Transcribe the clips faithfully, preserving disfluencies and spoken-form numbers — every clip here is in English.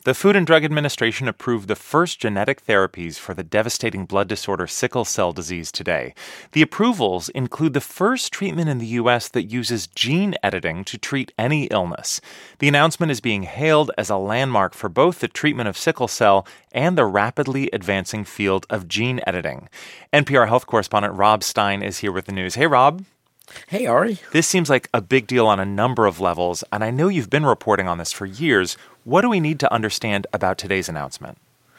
The Food and Drug Administration approved the first genetic therapies for the devastating blood disorder sickle cell disease today. The approvals include the first treatment in the U S that uses gene editing to treat any illness. The announcement is being hailed as a landmark for both the treatment of sickle cell and the rapidly advancing field of gene editing. N P R health correspondent Rob Stein is here with the news. Hey, Rob. Hey, Ari. This seems like a big deal on a number of levels, and I know you've been reporting on this for years. What do we need to understand about today's announcement?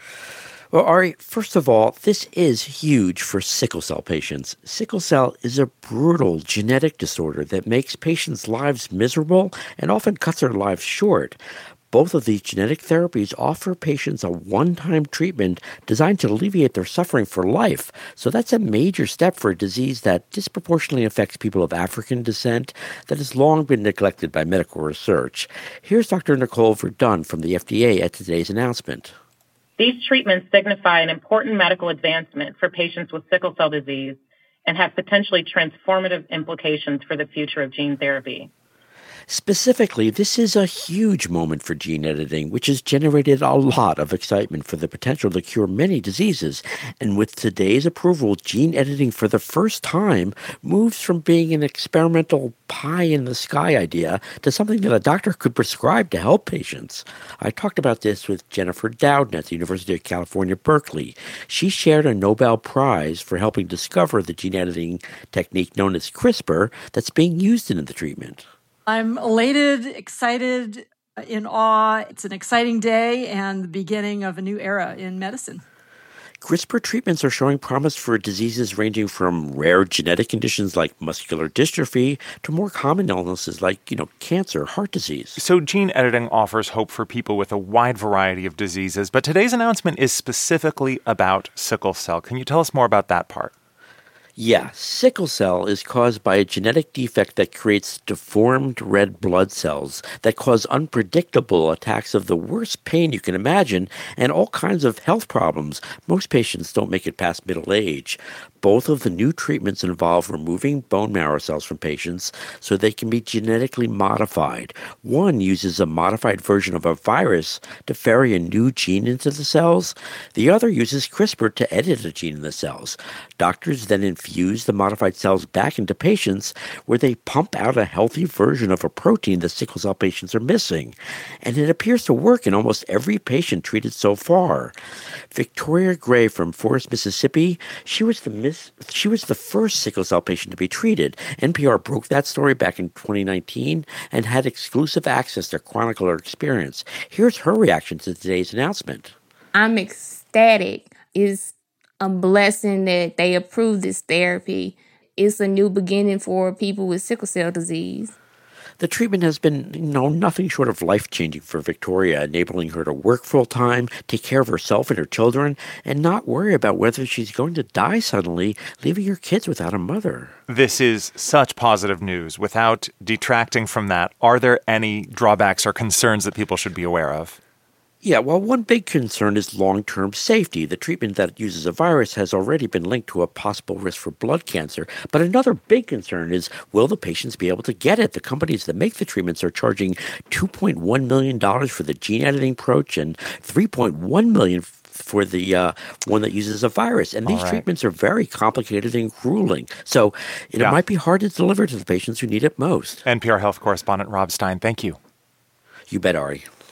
Well, Ari, first of all, this is huge for sickle cell patients. Sickle cell is a brutal genetic disorder that makes patients' lives miserable and often cuts their lives short. Both of these genetic therapies offer patients a one-time treatment designed to alleviate their suffering for life. So that's a major step for a disease that disproportionately affects people of African descent that has long been neglected by medical research. Here's Doctor Nicole Verdun from the F D A at today's announcement. These treatments signify an important medical advancement for patients with sickle cell disease and have potentially transformative implications for the future of gene therapy. Specifically, this is a huge moment for gene editing, which has generated a lot of excitement for the potential to cure many diseases. And with today's approval, gene editing for the first time moves from being an experimental pie-in-the-sky idea to something that a doctor could prescribe to help patients. I talked about this with Jennifer Doudna at the University of California, Berkeley. She shared a Nobel Prize for helping discover the gene editing technique known as CRISPR that's being used in the treatment. I'm elated, excited, in awe. It's an exciting day and the beginning of a new era in medicine. CRISPR treatments are showing promise for diseases ranging from rare genetic conditions like muscular dystrophy to more common illnesses like, you know, cancer, heart disease. So gene editing offers hope for people with a wide variety of diseases, but today's announcement is specifically about sickle cell. Can you tell us more about that part? Yeah, sickle cell is caused by a genetic defect that creates deformed red blood cells that cause unpredictable attacks of the worst pain you can imagine and all kinds of health problems. Most patients don't make it past middle age. Both of the new treatments involve removing bone marrow cells from patients so they can be genetically modified. One uses a modified version of a virus to ferry a new gene into the cells. The other uses CRISPR to edit a gene in the cells. Doctors then infuse the modified cells back into patients where they pump out a healthy version of a protein that sickle cell patients are missing. And it appears to work in almost every patient treated so far. Victoria Gray from Forest, Mississippi, she was the mis- she was the first sickle cell patient to be treated. N P R broke that story back in twenty nineteen and had exclusive access to chronicle her experience. Here's her reaction to today's announcement. I'm ecstatic. It's a blessing that they approved this therapy. It's a new beginning for people with sickle cell disease. The treatment has been, you know, nothing short of life-changing for Victoria, enabling her to work full-time, take care of herself and her children, and not worry about whether she's going to die suddenly, leaving her kids without a mother. This is such positive news. Without detracting from that, are there any drawbacks or concerns that people should be aware of? Yeah, well, one big concern is long-term safety. The treatment that uses a virus has already been linked to a possible risk for blood cancer. But another big concern is, will the patients be able to get it? The companies that make the treatments are charging two point one million dollars for the gene editing approach and three point one million dollars for the uh, one that uses a virus. And these right. treatments are very complicated and grueling. So it yeah. might be hard to deliver to the patients who need it most. N P R health correspondent Rob Stein, thank you. You bet, Ari.